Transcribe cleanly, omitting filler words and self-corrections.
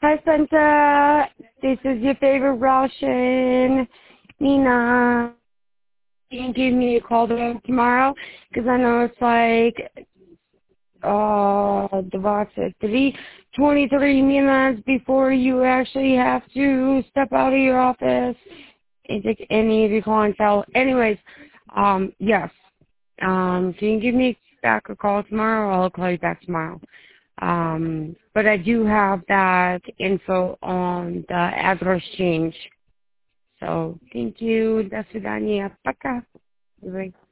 Hi, Santa. This is your favorite Russian, Nina. You can give me a call tomorrow because I know it's like the 23 minutes before you actually have to step out of your office and take any of your clientele. Anyways, yes. So you can give me back a call tomorrow, or I'll call you back tomorrow. But I do have that info on the address change. So thank you. До свидания. Пока. Bye.